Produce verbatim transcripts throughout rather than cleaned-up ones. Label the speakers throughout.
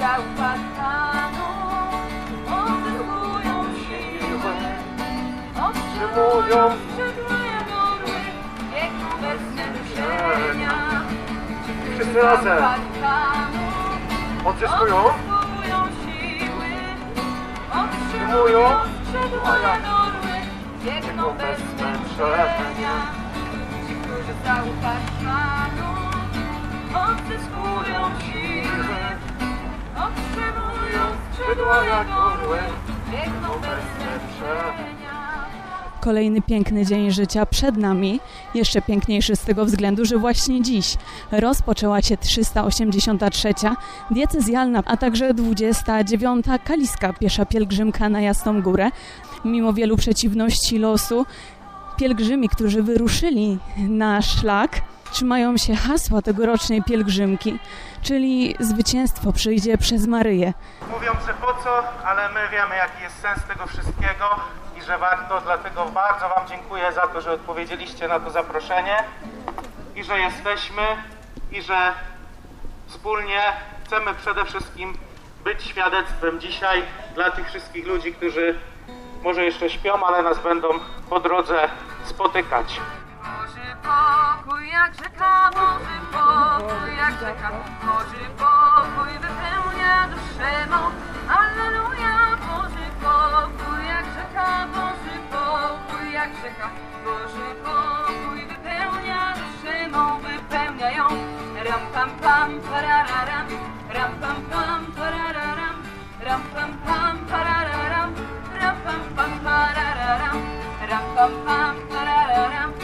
Speaker 1: zaufać Panu, otrzymują siłę, otrzymują skrzydła jak orły, biegną bez zmęczenia.
Speaker 2: Wszyscy razem odzyskują,
Speaker 1: siły, otrzymują skrzydła jak orły, biegną bez zmęczenia. Ci, którzy zaufać Panu, odzyskują siły, otrzymują skrzydła jak orły, biegną bez zmęczenia.
Speaker 3: Kolejny piękny dzień życia przed nami, jeszcze piękniejszy z tego względu, że właśnie dziś rozpoczęła się trzysta osiemdziesiąta trzecia diecezjalna, a także dwudziesta dziewiąta kaliska piesza pielgrzymka na Jasną Górę. Mimo wielu przeciwności losu, pielgrzymi, którzy wyruszyli na szlak, trzymają się hasła tegorocznej pielgrzymki, czyli zwycięstwo przyjdzie przez Maryję.
Speaker 2: Mówią, że po co, ale my wiemy, jaki jest sens tego wszystkiego i że warto, dlatego bardzo Wam dziękuję za to, że odpowiedzieliście na to zaproszenie i że jesteśmy i że wspólnie chcemy przede wszystkim być świadectwem dzisiaj dla tych wszystkich ludzi, którzy może jeszcze śpią, ale nas będą po drodze spotykać.
Speaker 1: Boży pokój jak rzeka, Boży pokój jak rzeka, Boży pokój wypełnia duszę mą. Alleluja, Boży pokój jak rzeka, Boży pokój jak rzeka, Boży pokój wypełnia duszę mą, wypełnia ją. Ram pam pam parararam, ram pam pam parararam, ram pam pam parararam, ram pam pam parararam, ram pam pam parararam.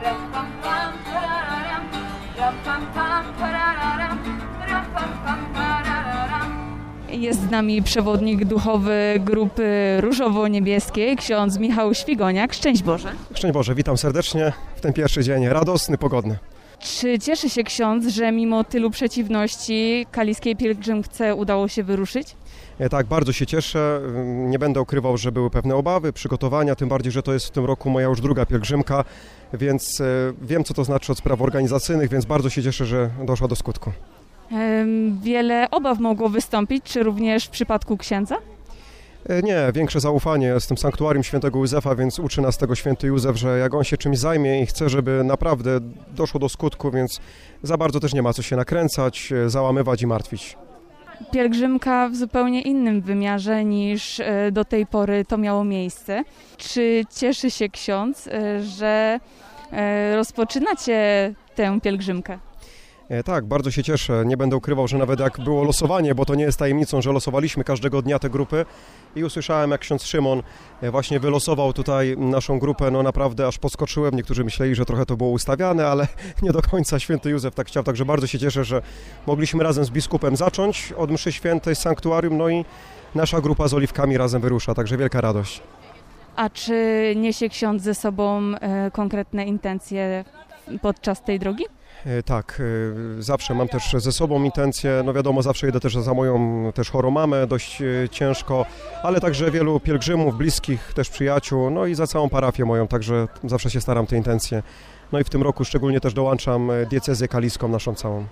Speaker 3: Jest z nami przewodnik duchowy grupy Różowo-Niebieskiej, ksiądz Michał Świgoniak. Szczęść Boże.
Speaker 4: Szczęść Boże, witam serdecznie w ten pierwszy dzień, radosny, pogodny.
Speaker 3: Czy cieszy się ksiądz, że mimo tylu przeciwności kaliskiej pielgrzymce udało się wyruszyć?
Speaker 4: Tak, bardzo się cieszę. Nie będę ukrywał, że były pewne obawy, przygotowania, tym bardziej, że to jest w tym roku moja już druga pielgrzymka, więc wiem, co to znaczy od spraw organizacyjnych, więc bardzo się cieszę, że doszła do skutku.
Speaker 3: Wiele obaw mogło wystąpić, czy również w przypadku księdza?
Speaker 4: Nie, większe zaufanie. Jestem sanktuarium świętego Józefa, więc uczy nas tego święty Józef, że jak on się czymś zajmie i chce, żeby naprawdę doszło do skutku, więc za bardzo też nie ma co się nakręcać, załamywać i martwić.
Speaker 3: Pielgrzymka w zupełnie innym wymiarze niż do tej pory to miało miejsce. Czy cieszy się ksiądz, że rozpoczynacie tę pielgrzymkę?
Speaker 4: Tak, bardzo się cieszę. Nie będę ukrywał, że nawet jak było losowanie, bo to nie jest tajemnicą, że losowaliśmy każdego dnia te grupy i usłyszałem, jak ksiądz Szymon właśnie wylosował tutaj naszą grupę, no naprawdę aż podskoczyłem. Niektórzy myśleli, że trochę to było ustawiane, ale nie do końca święty Józef tak chciał, także bardzo się cieszę, że mogliśmy razem z biskupem zacząć od mszy świętej z sanktuarium, no i nasza grupa z oliwkami razem wyrusza, także wielka radość.
Speaker 3: A czy niesie ksiądz ze sobą e, konkretne intencje podczas tej drogi?
Speaker 4: Tak, zawsze mam też ze sobą intencje, no wiadomo, zawsze jedę też za moją też chorą mamę, dość ciężko, ale także wielu pielgrzymów, bliskich, też przyjaciół, no i za całą parafię moją, także zawsze się staram te intencje. No i w tym roku szczególnie też dołączam diecezję kaliską naszą całą.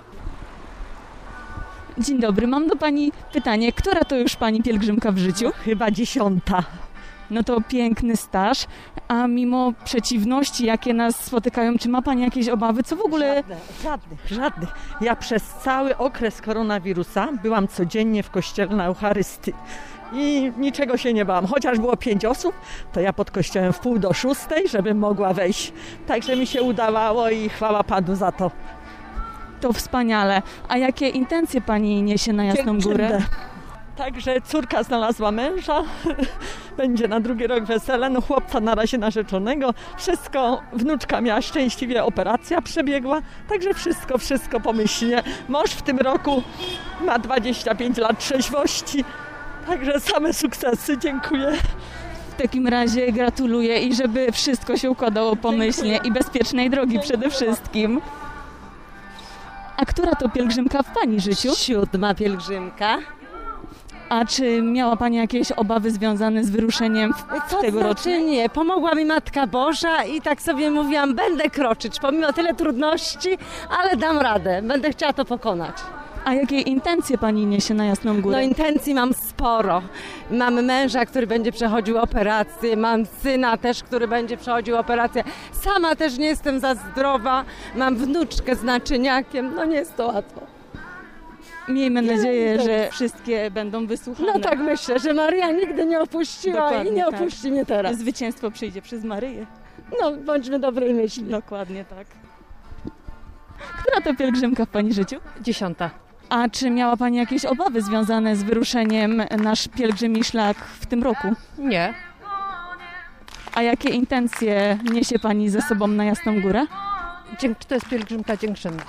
Speaker 3: Dzień dobry, mam do Pani pytanie, która to już Pani pielgrzymka w życiu?
Speaker 5: No, chyba dziesiąta.
Speaker 3: No to piękny staż, a mimo przeciwności, jakie nas spotykają, czy ma Pani jakieś obawy? Co w ogóle...
Speaker 5: Żadnych, żadnych, żadnych. Ja przez cały okres koronawirusa byłam codziennie w kościele na Eucharystii i niczego się nie bałam. Chociaż było pięć osób, to ja pod kościołem w pół do szóstej, żebym mogła wejść. Także mi się udawało i chwała Panu za to.
Speaker 3: To wspaniale. A jakie intencje Pani niesie na Jasną Górę?
Speaker 5: Także córka znalazła męża, będzie na drugi rok wesele, no chłopca na razie narzeczonego, wszystko, wnuczka miała szczęśliwie, operacja przebiegła, także wszystko, wszystko pomyślnie. Mąż w tym roku ma dwadzieścia pięć lat trzeźwości, także same sukcesy, dziękuję.
Speaker 3: W takim razie gratuluję i żeby wszystko się układało pomyślnie dziękuję. I bezpiecznej drogi dziękuję. Przede wszystkim. A która to pielgrzymka w Pani życiu?
Speaker 6: Siódma pielgrzymka.
Speaker 3: A czy miała Pani jakieś obawy związane z wyruszeniem w
Speaker 6: Co
Speaker 3: tegorocznym?
Speaker 6: Znaczy nie, pomogła mi Matka Boża i tak sobie mówiłam, będę kroczyć, pomimo tyle trudności, ale dam radę, będę chciała to pokonać.
Speaker 3: A jakie intencje pani niesie na Jasną Górę?
Speaker 6: No intencji mam sporo. Mam męża, który będzie przechodził operację, mam syna też, który będzie przechodził operację. Sama też nie jestem za zdrowa, mam wnuczkę z naczyniakiem, no nie jest to łatwo.
Speaker 3: Miejmy nadzieję, że wszystkie będą wysłuchane.
Speaker 6: No tak myślę, że Maria nigdy nie opuściła
Speaker 3: Dokładnie
Speaker 6: i nie
Speaker 3: tak.
Speaker 6: opuści mnie teraz.
Speaker 3: Zwycięstwo przyjdzie przez Maryję.
Speaker 6: No bądźmy dobrej myśli.
Speaker 3: Dokładnie tak. Która to pielgrzymka w pani życiu?
Speaker 6: Dziesiąta.
Speaker 3: A czy miała pani jakieś obawy związane z wyruszeniem nasz pielgrzymi szlak w tym roku?
Speaker 7: Nie.
Speaker 3: A jakie intencje niesie pani ze sobą na Jasną Górę?
Speaker 7: Dzięk, to jest pielgrzymka dziękczynna.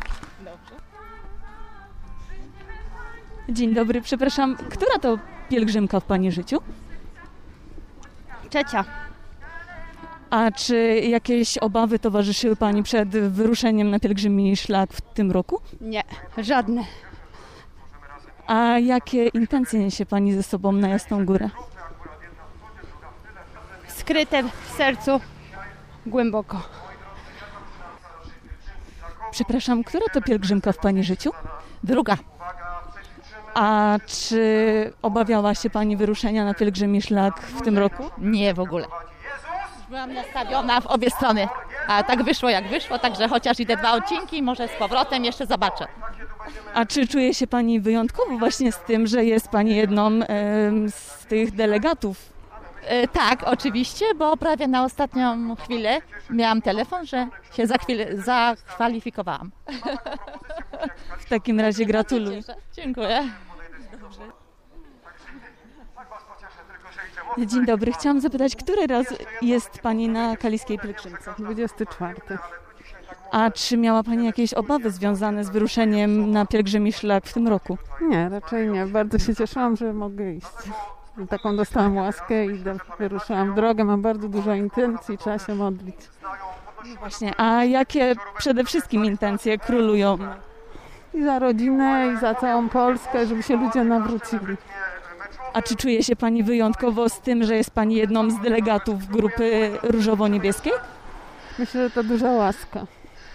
Speaker 3: Dzień dobry, przepraszam, która to pielgrzymka w pani życiu?
Speaker 8: Trzecia.
Speaker 3: A czy jakieś obawy towarzyszyły pani przed wyruszeniem na pielgrzymi szlak w tym roku?
Speaker 8: Nie, żadne.
Speaker 3: A jakie intencje niesie pani ze sobą na Jasną Górę?
Speaker 8: Skryte w sercu głęboko.
Speaker 3: Przepraszam, która to pielgrzymka w pani życiu?
Speaker 7: Druga.
Speaker 3: A czy obawiała się pani wyruszenia na pielgrzymi szlak w tym roku?
Speaker 7: Nie w ogóle. Byłam nastawiona w obie strony, a tak wyszło jak wyszło, także chociaż idę dwa odcinki, może z powrotem jeszcze zobaczę.
Speaker 3: A czy czuje się pani wyjątkowo właśnie z tym, że jest pani jedną em, z tych delegatów?
Speaker 7: E, tak, oczywiście, bo prawie na ostatnią chwilę miałam telefon, że się za chwilę zakwalifikowałam.
Speaker 3: W takim razie gratuluję.
Speaker 7: Dziękuję.
Speaker 3: Dzień dobry, chciałam zapytać, który raz jest pani na kaliskiej pielgrzymce?
Speaker 9: dwudziesty czwarty.
Speaker 3: A czy miała pani jakieś obawy związane z wyruszeniem na pielgrzymi szlak w tym roku?
Speaker 9: Nie, raczej nie. Bardzo się cieszyłam, że mogę iść. Taką dostałam łaskę i do- wyruszyłam w drogę. Mam bardzo dużo intencji, trzeba się modlić.
Speaker 3: Właśnie, a jakie przede wszystkim intencje królują?
Speaker 9: I za rodzinę, i za całą Polskę, żeby się ludzie nawrócili.
Speaker 3: A czy czuje się pani wyjątkowo z tym, że jest pani jedną z delegatów grupy różowo-niebieskiej?
Speaker 9: Myślę, że to duża łaska.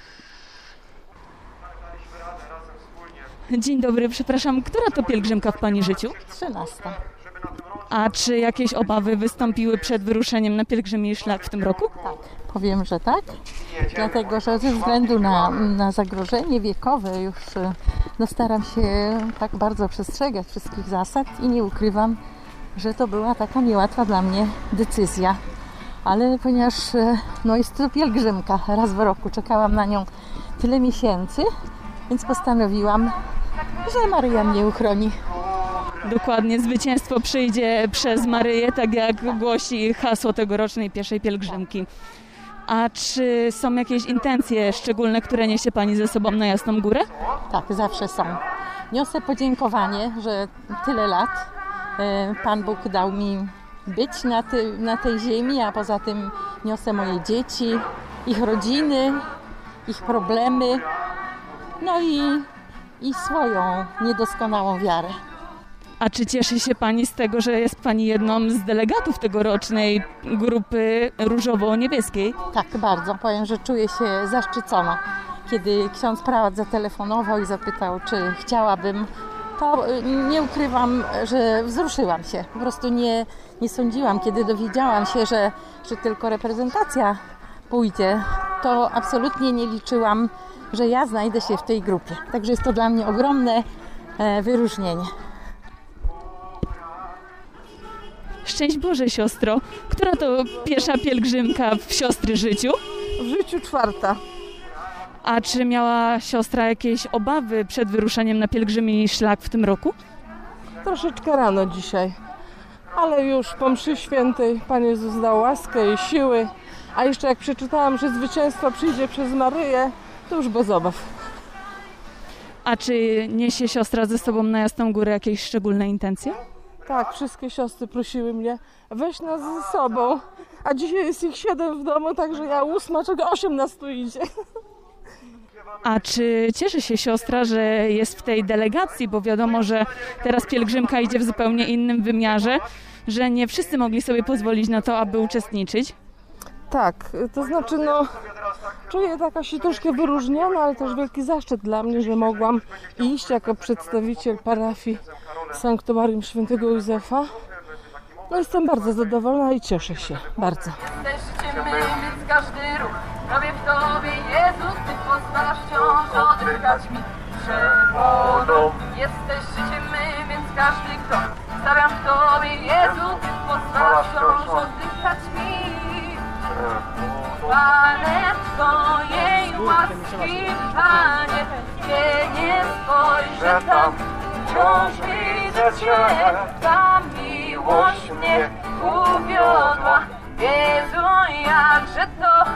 Speaker 3: Dzień dobry, przepraszam, która to pielgrzymka w pani życiu?
Speaker 7: Trzynasta.
Speaker 3: A czy jakieś obawy wystąpiły przed wyruszeniem na pielgrzymi szlak w tym roku?
Speaker 10: Powiem, że tak, dlatego że ze względu na, na zagrożenie wiekowe już no, staram się tak bardzo przestrzegać wszystkich zasad i nie ukrywam, że to była taka niełatwa dla mnie decyzja. Ale ponieważ no, jest to pielgrzymka, raz w roku czekałam na nią tyle miesięcy, więc postanowiłam, że Maryja mnie uchroni.
Speaker 3: Dokładnie, zwycięstwo przyjdzie przez Maryję, tak jak głosi hasło tegorocznej pierwszej pielgrzymki. A czy są jakieś intencje szczególne, które niesie pani ze sobą na Jasną Górę?
Speaker 10: Tak, zawsze są. Niosę podziękowanie, że tyle lat e, Pan Bóg dał mi być na, ty, na tej ziemi, a poza tym niosę moje dzieci, ich rodziny, ich problemy, no i, i swoją niedoskonałą wiarę.
Speaker 3: A czy cieszy się pani z tego, że jest pani jedną z delegatów tegorocznej grupy różowo-niebieskiej?
Speaker 10: Tak, bardzo. Powiem, że czuję się zaszczycona. Kiedy ksiądz prałat zatelefonował i zapytał, czy chciałabym, to nie ukrywam, że wzruszyłam się. Po prostu nie, nie sądziłam, kiedy dowiedziałam się, że, że tylko reprezentacja pójdzie, to absolutnie nie liczyłam, że ja znajdę się w tej grupie. Także jest to dla mnie ogromne e, wyróżnienie.
Speaker 3: Szczęść Boże, siostro. Która to pierwsza pielgrzymka w siostry życiu?
Speaker 9: W życiu czwarta.
Speaker 3: A czy miała siostra jakieś obawy przed wyruszeniem na pielgrzymi szlak w tym roku?
Speaker 9: Troszeczkę rano dzisiaj. Ale już po mszy świętej Pan Jezus dał łaskę i siły. A jeszcze jak przeczytałam, że zwycięstwo przyjdzie przez Maryję, to już bez obaw.
Speaker 3: A czy niesie siostra ze sobą na Jasną Górę jakieś szczególne intencje?
Speaker 9: Tak, wszystkie siostry prosiły mnie, weź nas ze sobą. A dzisiaj jest ich siedem w domu, także ja ósma, czego osiem nas tu idzie.
Speaker 3: A czy cieszy się siostra, że jest w tej delegacji, bo wiadomo, że teraz pielgrzymka idzie w zupełnie innym wymiarze, że nie wszyscy mogli sobie pozwolić na to, aby uczestniczyć?
Speaker 9: Tak, to znaczy no, czuję taka się troszkę wyróżniona, ale też wielki zaszczyt dla mnie, że mogłam iść jako przedstawiciel parafii Sanktuarium Świętego Józefa. No jestem bardzo zadowolona i cieszę się bardzo.
Speaker 1: Jesteście my, więc każdy ruch robię w Tobie, Jezus, Ty pozwalasz wciąż oddychać mi przewodą. Jesteście my, więc każdy krok stawiam w Tobie, Jezu, Ty pozwalasz wciąż oddychać mi. Pane Twojej łaski, Panie, gdzie nie spojrzę tam, wciąż widzę Cię, ta miłość mnie uwiodła. Jezu, jakże to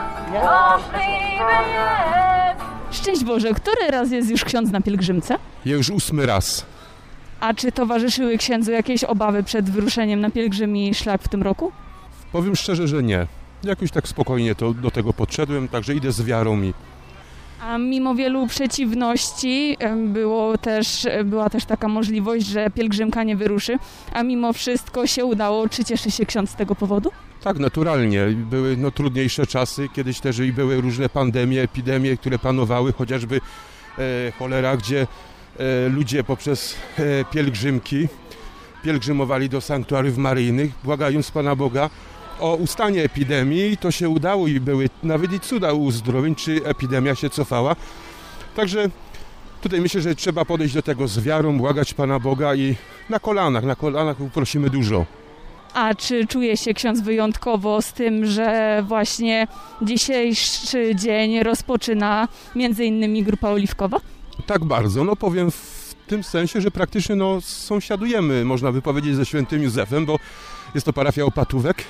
Speaker 1: możliwe jest.
Speaker 3: Szczęść Boże, który raz jest już ksiądz na pielgrzymce?
Speaker 11: Ja już ósmy raz.
Speaker 3: A czy towarzyszyły księdzu jakieś obawy przed wyruszeniem na pielgrzymi szlak w tym roku?
Speaker 11: Powiem szczerze, że nie. Jakoś tak spokojnie to, do tego podszedłem, także idę z wiarą i...
Speaker 3: A mimo wielu przeciwności było też, była też taka możliwość, że pielgrzymka nie wyruszy, a mimo wszystko się udało. Czy cieszy się ksiądz z tego powodu?
Speaker 11: Tak, naturalnie. Były no, trudniejsze czasy, kiedyś też i były różne pandemie, epidemie, które panowały, chociażby e, cholera, gdzie e, ludzie poprzez e, pielgrzymki pielgrzymowali do sanktuariów maryjnych, błagając Pana Boga o ustanie epidemii. To się udało i były nawet i cuda uzdrowień, czy epidemia się cofała. Także tutaj myślę, że trzeba podejść do tego z wiarą, błagać Pana Boga i na kolanach, na kolanach prosimy dużo.
Speaker 3: A czy czuje się ksiądz wyjątkowo z tym, że właśnie dzisiejszy dzień rozpoczyna między innymi Grupa Oliwkowa?
Speaker 11: Tak bardzo, no powiem w tym sensie, że praktycznie no, sąsiadujemy, można by powiedzieć, ze Świętym Józefem, bo jest to parafia Opatówek,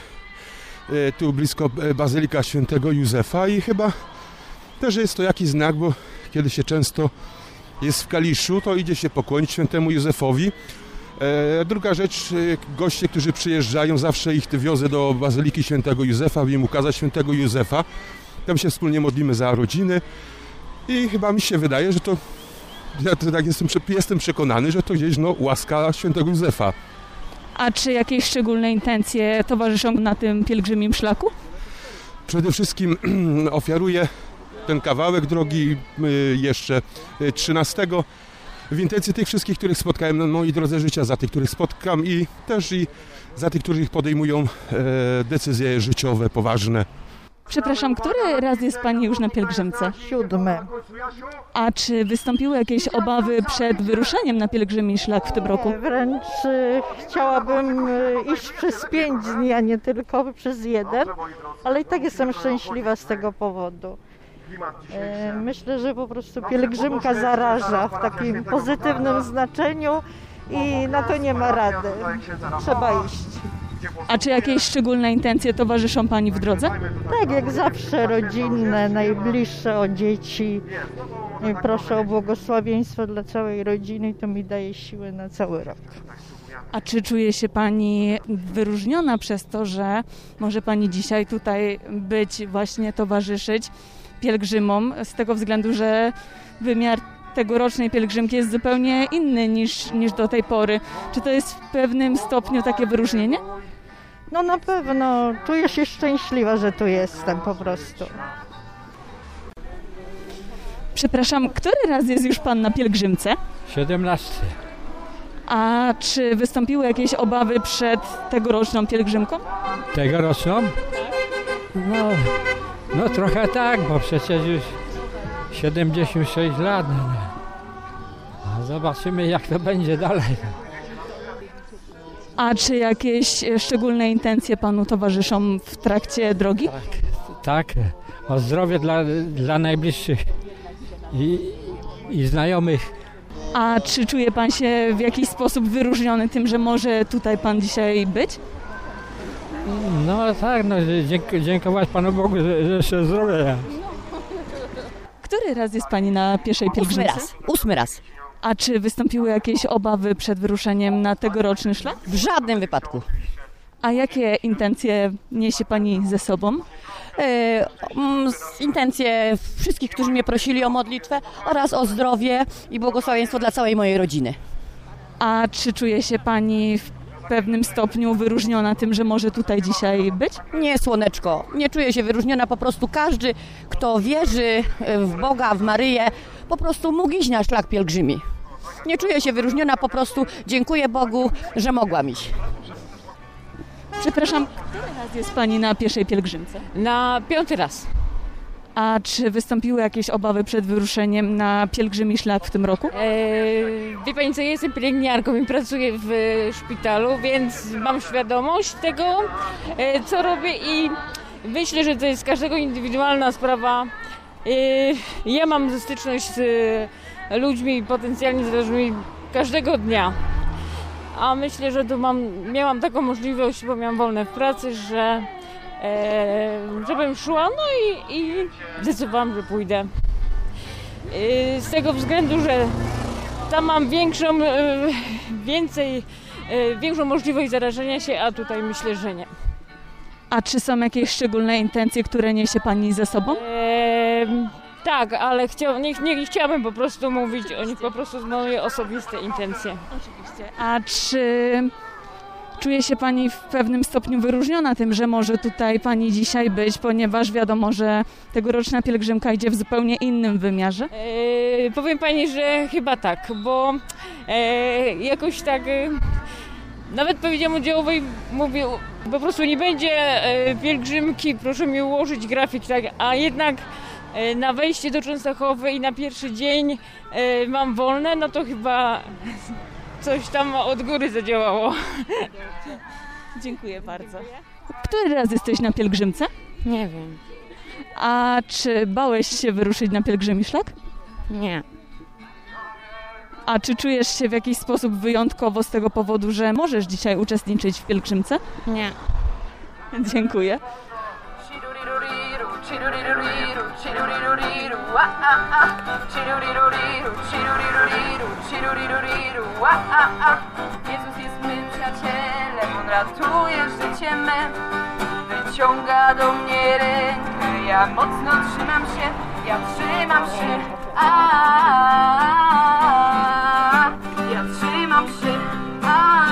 Speaker 11: tu blisko Bazylika Świętego Józefa i chyba też jest to jakiś znak, bo kiedy się często jest w Kaliszu, to idzie się pokłonić Świętemu Józefowi. E, druga rzecz, goście, którzy przyjeżdżają, zawsze ich wiozę do Bazyliki Świętego Józefa, aby im ukazać Świętego Józefa. Tam się wspólnie modlimy za rodziny i chyba mi się wydaje, że to, ja to tak jestem, jestem przekonany, że to gdzieś no, łaska Świętego Józefa.
Speaker 3: A czy jakieś szczególne intencje towarzyszą na tym pielgrzymim szlaku?
Speaker 11: Przede wszystkim ofiaruję ten kawałek drogi jeszcze trzynastego w intencji tych wszystkich, których spotkałem na mojej drodze życia, za tych, których spotkam i też i za tych, którzy podejmują decyzje życiowe, poważne.
Speaker 3: Przepraszam, który raz jest Pani już na pielgrzymce?
Speaker 12: Siódmy.
Speaker 3: A czy wystąpiły jakieś obawy przed wyruszeniem na pielgrzymi szlak w tym roku?
Speaker 12: Nie, wręcz y, chciałabym y, iść przez pięć dni, a nie tylko przez jeden, ale i tak jestem szczęśliwa z tego powodu. Y, myślę, że po prostu pielgrzymka zaraża w takim pozytywnym znaczeniu i na to nie ma rady. Trzeba iść.
Speaker 3: A czy jakieś szczególne intencje towarzyszą Pani w drodze?
Speaker 12: Tak, jak zawsze rodzinne, najbliższe, o dzieci. Proszę o błogosławieństwo dla całej rodziny i to mi daje siły na cały rok.
Speaker 3: A czy czuje się Pani wyróżniona przez to, że może Pani dzisiaj tutaj być, właśnie towarzyszyć pielgrzymom, z tego względu, że wymiar tegorocznej pielgrzymki jest zupełnie inny niż, niż do tej pory. Czy to jest w pewnym stopniu takie wyróżnienie?
Speaker 12: No na pewno. Czuję się szczęśliwa, że tu jestem po prostu.
Speaker 3: Przepraszam, który raz jest już Pan na pielgrzymce?
Speaker 13: siedemnasty.
Speaker 3: A czy wystąpiły jakieś obawy przed tegoroczną pielgrzymką?
Speaker 13: Tegoroczną? No, no trochę tak, bo przecież już siedemdziesiąt sześć lat. No, zobaczymy, jak to będzie dalej.
Speaker 3: A czy jakieś szczególne intencje Panu towarzyszą w trakcie drogi?
Speaker 13: Tak, tak. O zdrowie dla, dla najbliższych i, i znajomych.
Speaker 3: A czy czuje Pan się w jakiś sposób wyróżniony tym, że może tutaj Pan dzisiaj być?
Speaker 13: No tak, no, dzięk, dziękować Panu Bogu, że, że jeszcze zdrowie.
Speaker 3: Który raz jest Pani na pieszej pielgrzymce?
Speaker 14: Ósmy raz. Ósmy raz.
Speaker 3: A czy wystąpiły jakieś obawy przed wyruszeniem na tegoroczny szlak?
Speaker 14: W żadnym wypadku.
Speaker 3: A jakie intencje niesie Pani ze sobą?
Speaker 14: E, intencje wszystkich, którzy mnie prosili o modlitwę oraz o zdrowie i błogosławieństwo dla całej mojej rodziny.
Speaker 3: A czy czuje się Pani w pewnym stopniu wyróżniona tym, że może tutaj dzisiaj być?
Speaker 14: Nie, słoneczko, nie czuję się wyróżniona, po prostu każdy, kto wierzy w Boga, w Maryję, po prostu mógł iść na szlak pielgrzymi. Nie czuję się wyróżniona, po prostu dziękuję Bogu, że mogłam iść.
Speaker 3: Przepraszam, który raz jest Pani na pieszej pielgrzymce?
Speaker 15: Na piąty raz.
Speaker 3: A czy wystąpiły jakieś obawy przed wyruszeniem na pielgrzymi szlak w tym roku?
Speaker 15: Eee, wie Pani co, ja jestem pielęgniarką i pracuję w szpitalu, więc mam świadomość tego, e, co robię i myślę, że to jest każdego indywidualna sprawa. E, ja mam styczność z ludźmi potencjalnie zależnymi każdego dnia. A myślę, że tu mam, miałam taką możliwość, bo miałam wolne w pracy, że e, żebym szła, no i, i zdecydowałam, że pójdę. E, z tego względu, że tam mam większą, e, więcej, e, większą możliwość zarażenia się, a tutaj myślę, że nie.
Speaker 3: A czy są jakieś szczególne intencje, które niesie Pani ze sobą?
Speaker 15: E, tak, ale chcia, nie, nie chciałabym po prostu mówić o nich, po prostu z moje osobiste intencje.
Speaker 3: Oczywiście. A czy czuje się Pani w pewnym stopniu wyróżniona tym, że może tutaj Pani dzisiaj być, ponieważ wiadomo, że tegoroczna pielgrzymka idzie w zupełnie innym wymiarze?
Speaker 15: E, powiem Pani, że chyba tak, bo e, jakoś tak... E, Nawet powiedziałam oddziałowej, mówię, po prostu nie będzie e, pielgrzymki, proszę mi ułożyć grafik, tak, a jednak e, na wejście do Częstochowy i na pierwszy dzień e, mam wolne, no to chyba coś tam od góry zadziałało.
Speaker 3: Dziękuję bardzo. Który raz jesteś na pielgrzymce?
Speaker 15: Nie wiem.
Speaker 3: A czy bałeś się wyruszyć na pielgrzymi szlak?
Speaker 15: Nie.
Speaker 3: A czy czujesz się w jakiś sposób wyjątkowo z tego powodu, że możesz dzisiaj uczestniczyć w pielgrzymce?
Speaker 15: Nie.
Speaker 3: Dziękuję.
Speaker 1: Jezus jest mym przyjacielem, On ratuje życie me. Wyciąga do mnie rękę, ja mocno trzymam się, ja trzymam się. A, ja trzymam się. A,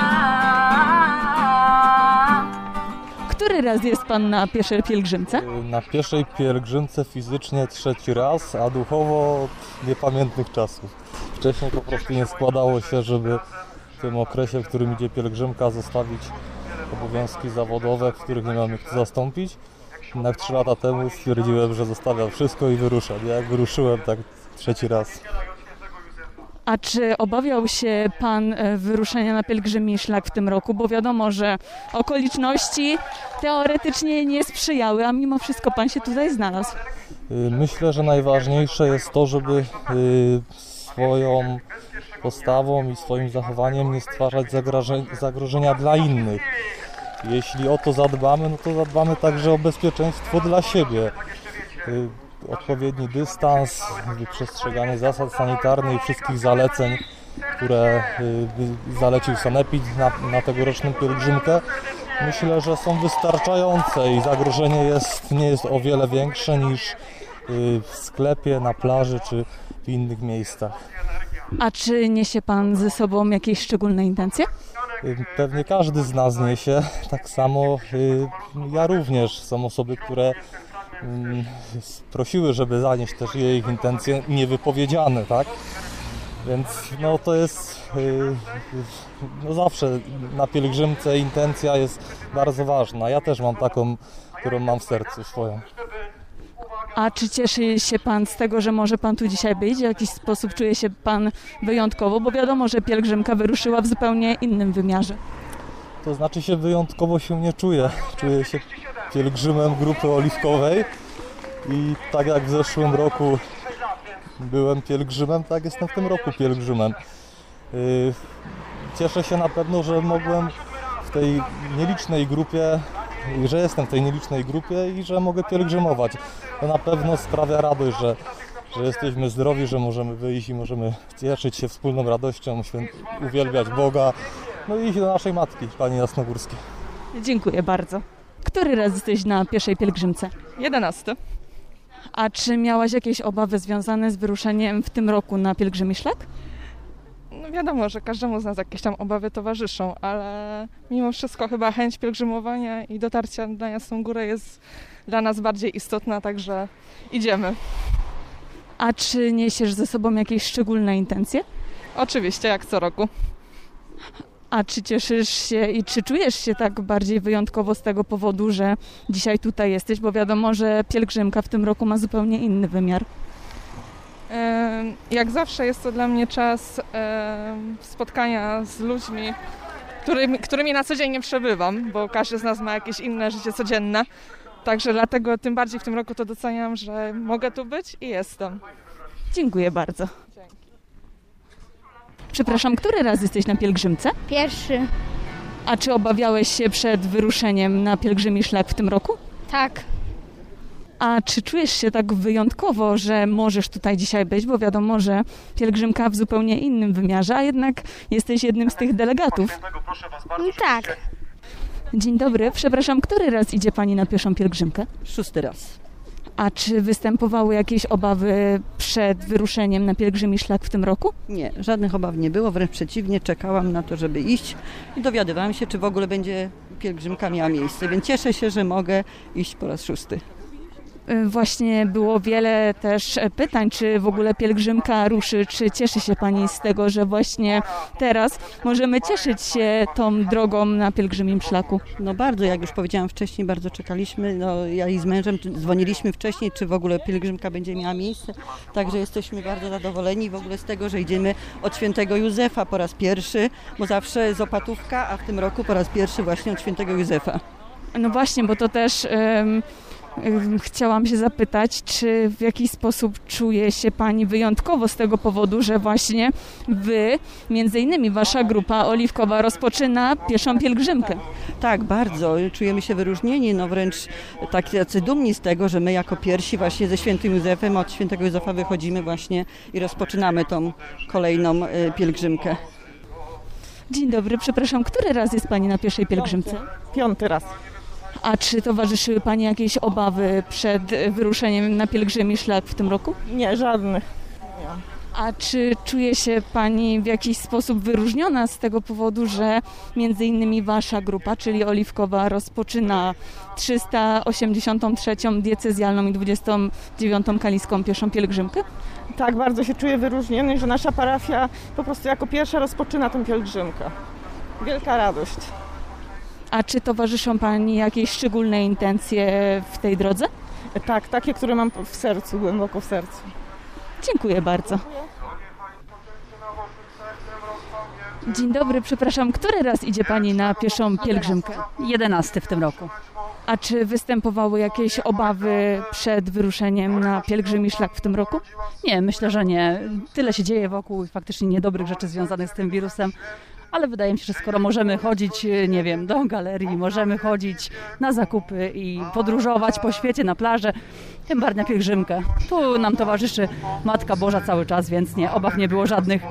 Speaker 3: Który raz jest Pan na pieszej pielgrzymce?
Speaker 16: Na pieszej pielgrzymce fizycznie trzeci raz, a duchowo od niepamiętnych czasów. Wcześniej po prostu nie składało się, żeby w tym okresie, w którym idzie pielgrzymka, zostawić obowiązki zawodowe, w których nie mamy kto zastąpić. Jednak trzy lata temu stwierdziłem, że zostawiam wszystko i wyruszam. Jak wyruszyłem, tak trzeci raz.
Speaker 3: A czy obawiał się Pan wyruszenia na pielgrzymi szlak w tym roku? Bo wiadomo, że okoliczności teoretycznie nie sprzyjały, a mimo wszystko Pan się tutaj znalazł.
Speaker 16: Myślę, że najważniejsze jest to, żeby swoją postawą i swoim zachowaniem nie stwarzać zagrożenia dla innych. Jeśli o to zadbamy, no to zadbamy także o bezpieczeństwo dla siebie. Odpowiedni dystans, przestrzeganie zasad sanitarnych i wszystkich zaleceń, które zalecił sanepid na, na tegoroczną pielgrzymkę, myślę, że są wystarczające i zagrożenie jest, nie jest o wiele większe niż w sklepie, na plaży czy w innych miejscach.
Speaker 3: A czy niesie Pan ze sobą jakieś szczególne intencje?
Speaker 16: Pewnie każdy z nas niesie, tak samo ja również. Są osoby, które prosiły, żeby zanieść też ich intencje niewypowiedziane, tak? Więc no to jest no zawsze na pielgrzymce intencja jest bardzo ważna. Ja też mam taką, którą mam w sercu swoją.
Speaker 3: A czy cieszy się Pan z tego, że może Pan tu dzisiaj być? W jakiś sposób czuje się Pan wyjątkowo, bo wiadomo, że pielgrzymka wyruszyła w zupełnie innym wymiarze.
Speaker 16: To znaczy się wyjątkowo się nie czuję. Czuję się pielgrzymem grupy oliwkowej i tak jak w zeszłym roku byłem pielgrzymem, tak jestem w tym roku pielgrzymem. Cieszę się na pewno, że mogłem w tej nielicznej grupie, że jestem w tej nielicznej grupie i że mogę pielgrzymować. To na pewno sprawia radość, że, że jesteśmy zdrowi, że możemy wyjść i możemy cieszyć się wspólną radością, uwielbiać Boga, no i iść do naszej matki, Pani Jasnogórskiej.
Speaker 3: Dziękuję bardzo. Który raz jesteś na pieszej pielgrzymce?
Speaker 17: Jedenasty.
Speaker 3: A czy miałaś jakieś obawy związane z wyruszeniem w tym roku na pielgrzymi szlak?
Speaker 9: No wiadomo, że każdemu z nas jakieś tam obawy towarzyszą, ale mimo wszystko chyba chęć pielgrzymowania i dotarcia na Jasną Górę jest dla nas bardziej istotna, także idziemy.
Speaker 3: A czy niesiesz ze sobą jakieś szczególne intencje?
Speaker 9: Oczywiście, jak co roku.
Speaker 3: A czy cieszysz się i czy czujesz się tak bardziej wyjątkowo z tego powodu, że dzisiaj tutaj jesteś? Bo wiadomo, że pielgrzymka w tym roku ma zupełnie inny wymiar.
Speaker 9: Jak zawsze jest to dla mnie czas spotkania z ludźmi, którymi, którymi na co dzień nie przebywam, bo każdy z nas ma jakieś inne życie codzienne. Także dlatego tym bardziej w tym roku to doceniam, że mogę tu być i jestem.
Speaker 3: Dziękuję bardzo. Przepraszam, który raz jesteś na pielgrzymce?
Speaker 8: Pierwszy.
Speaker 3: A czy obawiałeś się przed wyruszeniem na pielgrzymi szlak w tym roku?
Speaker 8: Tak.
Speaker 3: A czy czujesz się tak wyjątkowo, że możesz tutaj dzisiaj być? Bo wiadomo, że pielgrzymka w zupełnie innym wymiarze, a jednak jesteś jednym z tych delegatów.
Speaker 8: Tak.
Speaker 3: Dzień dobry, przepraszam, który raz idzie Pani na pieszą pielgrzymkę?
Speaker 17: Szósty raz.
Speaker 3: A czy występowały jakieś obawy przed wyruszeniem na pielgrzymi szlak w tym roku?
Speaker 17: Nie, żadnych obaw nie było, wręcz przeciwnie, czekałam na to, żeby iść i dowiadywałam się, czy w ogóle będzie pielgrzymka miała miejsce, więc cieszę się, że mogę iść po raz szósty.
Speaker 3: Właśnie było wiele też pytań, czy w ogóle pielgrzymka ruszy, czy cieszy się Pani z tego, że właśnie teraz możemy cieszyć się tą drogą na pielgrzymim szlaku?
Speaker 17: No bardzo, jak już powiedziałam wcześniej, bardzo czekaliśmy, no ja i z mężem dzwoniliśmy wcześniej, czy w ogóle pielgrzymka będzie miała miejsce, także jesteśmy bardzo zadowoleni w ogóle z tego, że idziemy od świętego Józefa po raz pierwszy, bo zawsze z Opatówka, a w tym roku po raz pierwszy właśnie od świętego Józefa.
Speaker 3: No właśnie, bo to też... Um... Chciałam się zapytać, czy w jakiś sposób czuje się Pani wyjątkowo z tego powodu, że właśnie Wy, między innymi Wasza grupa oliwkowa rozpoczyna pieszą pielgrzymkę.
Speaker 17: Tak, bardzo. Czujemy się wyróżnieni, no wręcz tacy dumni z tego, że my jako pierwsi właśnie ze świętym Józefem od świętego Józefa wychodzimy właśnie i rozpoczynamy tą kolejną pielgrzymkę.
Speaker 3: Dzień dobry, przepraszam, który raz jest Pani na pieszej pielgrzymce?
Speaker 9: Piąty raz.
Speaker 3: A czy towarzyszyły Pani jakieś obawy przed wyruszeniem na pielgrzymi szlak w tym roku?
Speaker 9: Nie, żadnych.
Speaker 3: A czy czuje się Pani w jakiś sposób wyróżniona z tego powodu, że między innymi Wasza grupa, czyli Oliwkowa, rozpoczyna trzysta osiemdziesiątą trzecią diecezjalną i dwudziestą dziewiątą kaliską pieszą pielgrzymkę?
Speaker 9: Tak, bardzo się czuję wyróżniony, że nasza parafia po prostu jako pierwsza rozpoczyna tę pielgrzymkę. Wielka radość.
Speaker 3: A czy towarzyszą Pani jakieś szczególne intencje w tej drodze?
Speaker 9: Tak, takie, które mam w sercu, głęboko w sercu.
Speaker 3: Dziękuję bardzo. Dzień dobry, przepraszam, który raz idzie Pani na pieszą pielgrzymkę?
Speaker 18: Jedenasty w tym roku.
Speaker 3: A czy występowały jakieś obawy przed wyruszeniem na pielgrzymi szlak w tym roku?
Speaker 18: Nie, myślę, że nie. Tyle się dzieje wokół faktycznie niedobrych rzeczy związanych z tym wirusem. Ale wydaje mi się, że skoro możemy chodzić, nie wiem, do galerii, możemy chodzić na zakupy i podróżować po świecie, na plażę, tym bardziej na pielgrzymkę. Tu nam towarzyszy Matka Boża cały czas, więc nie, obaw nie było żadnych.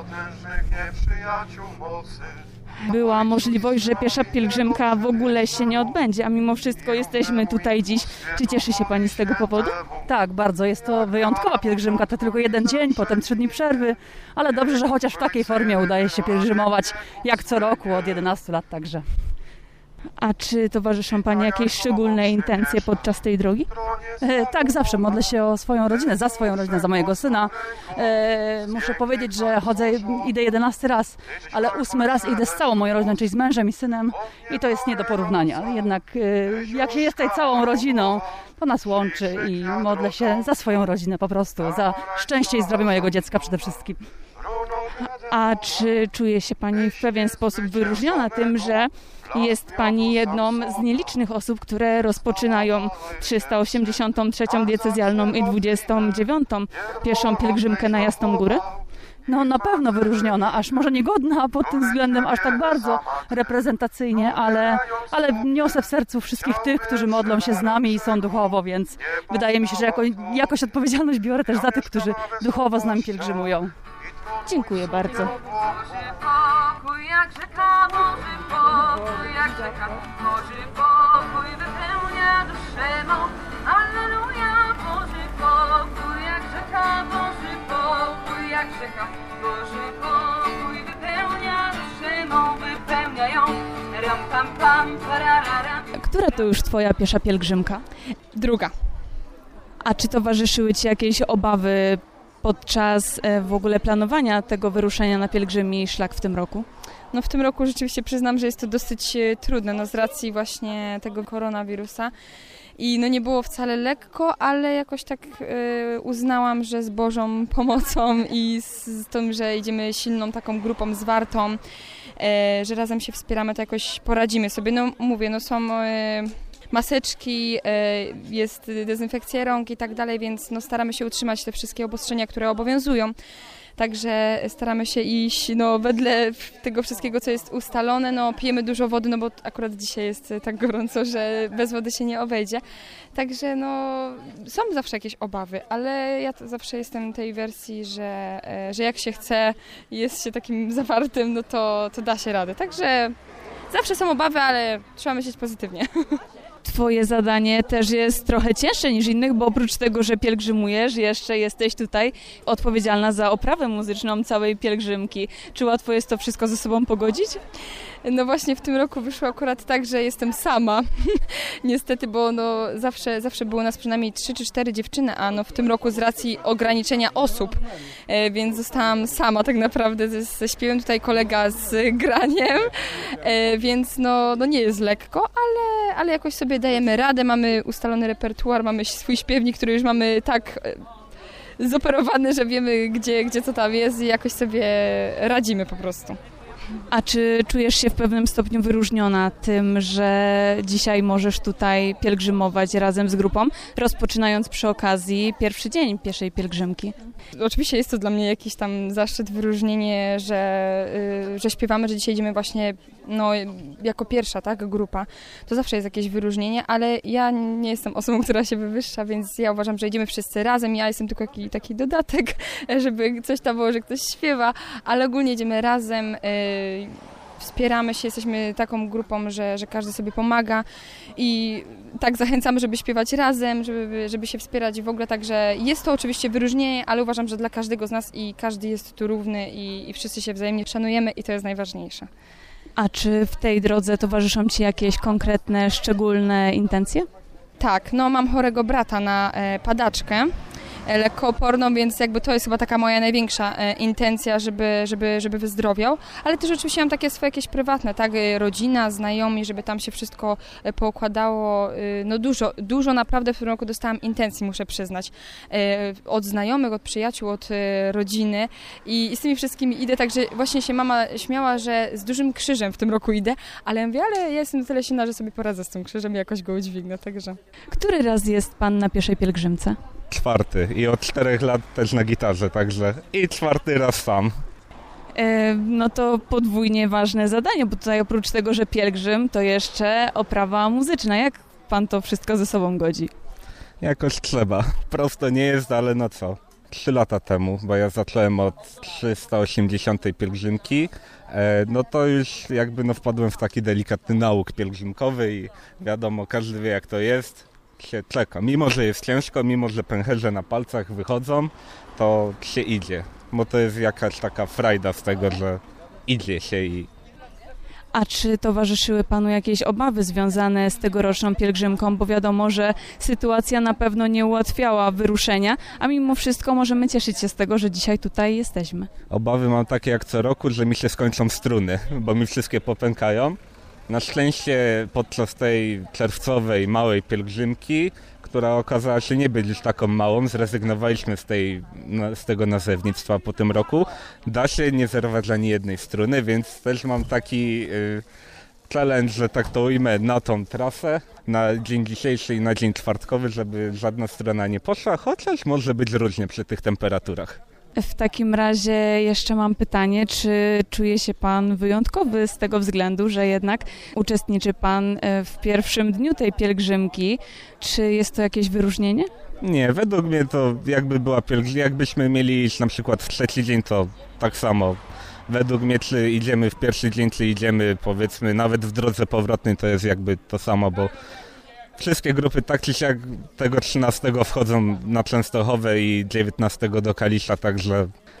Speaker 3: Była możliwość, że piesza pielgrzymka w ogóle się nie odbędzie, a mimo wszystko jesteśmy tutaj dziś. Czy cieszy się Pani z tego powodu?
Speaker 18: Tak, bardzo. Jest to wyjątkowa pielgrzymka. To tylko jeden dzień, potem trzy dni przerwy, ale dobrze, że chociaż w takiej formie udaje się pielgrzymować jak co roku od jedenastu lat także.
Speaker 3: A czy towarzyszą Pani jakieś szczególne intencje podczas tej drogi?
Speaker 18: E, tak, zawsze modlę się o swoją rodzinę, za swoją rodzinę, za mojego syna. E, muszę powiedzieć, że chodzę, idę jedenasty raz, ale ósmy raz idę z całą moją rodziną, czyli z mężem i synem i to jest nie do porównania. Jednak e, jak się jest tutaj całą rodziną, to nas łączy i modlę się za swoją rodzinę po prostu, za szczęście i zdrowie mojego dziecka przede wszystkim.
Speaker 3: A czy czuje się Pani w pewien sposób wyróżniona tym, że jest Pani jedną z nielicznych osób, które rozpoczynają trzysta osiemdziesiątą trzecią diecezjalną i dwudziestą dziewiątą pieszą pielgrzymkę na Jasną Górę?
Speaker 18: No na pewno wyróżniona, aż może niegodna pod tym względem, aż tak bardzo reprezentacyjnie, ale, ale niosę w sercu wszystkich tych, którzy modlą się z nami i są duchowo, więc wydaje mi się, że jako, jakoś odpowiedzialność biorę też za tych, którzy duchowo z nami pielgrzymują.
Speaker 3: Dziękuję bardzo.
Speaker 1: Pokój jak rzeka, Boży pokój jak rzeka, Boży pokój wypełnia duszę mą. Alleluja, Boży pokój jak rzeka, Boży pokój jak rzeka, Boży pokój wypełnia Pam, pam, pam, pararara.
Speaker 3: Która to już twoja pierwsza pielgrzymka?
Speaker 19: Druga.
Speaker 3: A czy towarzyszyły ci jakieś obawy podczas e, w ogóle planowania tego wyruszenia na pielgrzymi szlak w tym roku?
Speaker 19: No w tym roku rzeczywiście przyznam, że jest to dosyć e, trudne, no z racji właśnie tego koronawirusa. I no nie było wcale lekko, ale jakoś tak e, uznałam, że z Bożą pomocą i z, z tym, że idziemy silną taką grupą zwartą, e, że razem się wspieramy, to jakoś poradzimy sobie. No mówię, no są e, maseczki, e, jest dezynfekcja rąk i tak dalej, więc no staramy się utrzymać te wszystkie obostrzenia, które obowiązują. Także staramy się iść no, wedle tego wszystkiego, co jest ustalone. No, pijemy dużo wody, no bo akurat dzisiaj jest tak gorąco, że bez wody się nie obejdzie. Także no, są zawsze jakieś obawy, ale ja to zawsze jestem tej wersji, że, że jak się chce i jest się takim zawartym, no to, to da się radę. Także zawsze są obawy, ale trzeba myśleć pozytywnie.
Speaker 3: Twoje zadanie też jest trochę cięższe niż innych, bo oprócz tego, że pielgrzymujesz, jeszcze jesteś tutaj odpowiedzialna za oprawę muzyczną całej pielgrzymki. Czy łatwo jest to wszystko ze sobą pogodzić?
Speaker 19: No właśnie w tym roku wyszło akurat tak, że jestem sama. Niestety, bo no zawsze, zawsze było nas przynajmniej trzy czy cztery dziewczyny, a no w tym roku z racji ograniczenia osób, e, więc zostałam sama tak naprawdę ze, ze śpiewem, tutaj kolega z graniem, e, więc no, no nie jest lekko, ale, ale jakoś sobie dajemy radę, mamy ustalony repertuar, mamy swój śpiewnik, który już mamy tak e, zoperowany, że wiemy gdzie, gdzie co tam jest i jakoś sobie radzimy po prostu.
Speaker 3: A czy czujesz się w pewnym stopniu wyróżniona tym, że dzisiaj możesz tutaj pielgrzymować razem z grupą, rozpoczynając przy okazji pierwszy dzień pierwszej pielgrzymki?
Speaker 19: Oczywiście jest to dla mnie jakiś tam zaszczyt, wyróżnienie, że, yy, że śpiewamy, że dzisiaj idziemy właśnie no, jako pierwsza tak, grupa. To zawsze jest jakieś wyróżnienie, ale ja nie jestem osobą, która się wywyższa, więc ja uważam, że idziemy wszyscy razem. Ja jestem tylko taki, taki dodatek, żeby coś tam było, że ktoś śpiewa, ale ogólnie idziemy razem. Yy, Wspieramy się, jesteśmy taką grupą, że, że każdy sobie pomaga i tak zachęcamy, żeby śpiewać razem, żeby, żeby się wspierać i w ogóle, także jest to oczywiście wyróżnienie, ale uważam, że dla każdego z nas i każdy jest tu równy i, i wszyscy się wzajemnie szanujemy i to jest najważniejsze.
Speaker 3: A czy w tej drodze towarzyszą Ci jakieś konkretne, szczególne intencje?
Speaker 19: Tak, no mam chorego brata na e, padaczkę. Lekkooporną, więc jakby to jest chyba taka moja największa e, intencja, żeby, żeby, żeby wyzdrowiał, ale też oczywiście mam takie swoje jakieś prywatne, tak, rodzina, znajomi, żeby tam się wszystko e, poukładało, e, no dużo, dużo naprawdę w tym roku dostałam intencji, muszę przyznać, e, od znajomych, od przyjaciół, od e, rodziny i, i z tymi wszystkimi idę, także właśnie się mama śmiała, że z dużym krzyżem w tym roku idę, ale ja mówię, ale ja jestem tyle silna, że sobie poradzę z tym krzyżem i jakoś go udźwignę, także.
Speaker 3: Który raz jest Pan na pierwszej pielgrzymce?
Speaker 20: Czwarty i od czterech lat też na gitarze, także i czwarty raz sam.
Speaker 3: E, no to podwójnie ważne zadanie, bo tutaj oprócz tego, że pielgrzym, to jeszcze oprawa muzyczna. Jak Pan to wszystko ze sobą godzi?
Speaker 20: Jakoś trzeba. Prosto nie jest, ale no co. Trzy lata temu, bo ja zacząłem od trzysta osiemdziesiątej pielgrzymki, e, no to już jakby no wpadłem w taki delikatny nauk pielgrzymkowy i wiadomo, każdy wie jak to jest. Się czeka. Mimo, że jest ciężko, mimo, że pęcherze na palcach wychodzą, to się idzie. Bo to jest jakaś taka frajda z tego, że idzie się i...
Speaker 3: A czy towarzyszyły Panu jakieś obawy związane z tegoroczną pielgrzymką? Bo wiadomo, że sytuacja na pewno nie ułatwiała wyruszenia, a mimo wszystko możemy cieszyć się z tego, że dzisiaj tutaj jesteśmy.
Speaker 20: Obawy mam takie jak co roku, że mi się skończą struny, bo mi wszystkie popękają. Na szczęście podczas tej czerwcowej małej pielgrzymki, która okazała się nie być już taką małą, zrezygnowaliśmy z, tej, z tego nazewnictwa po tym roku. Da się nie zerwać ani jednej struny, więc też mam taki y, challenge, że tak to ujmę, na tą trasę, na dzień dzisiejszy i na dzień czwartkowy, żeby żadna strona nie poszła, chociaż może być różnie przy tych temperaturach.
Speaker 3: W takim razie jeszcze mam pytanie, czy czuje się Pan wyjątkowy z tego względu, że jednak uczestniczy Pan w pierwszym dniu tej pielgrzymki? Czy jest to jakieś wyróżnienie?
Speaker 20: Nie, według mnie to jakby była pielgrzymka, jakbyśmy mieli iść na przykład w trzeci dzień, to tak samo. Według mnie, czy idziemy w pierwszy dzień, czy idziemy powiedzmy nawet w drodze powrotnej, to jest jakby to samo, bo wszystkie grupy tak czy siak tego trzynastego wchodzą na Częstochowę i dziewiętnastego do Kalisza, także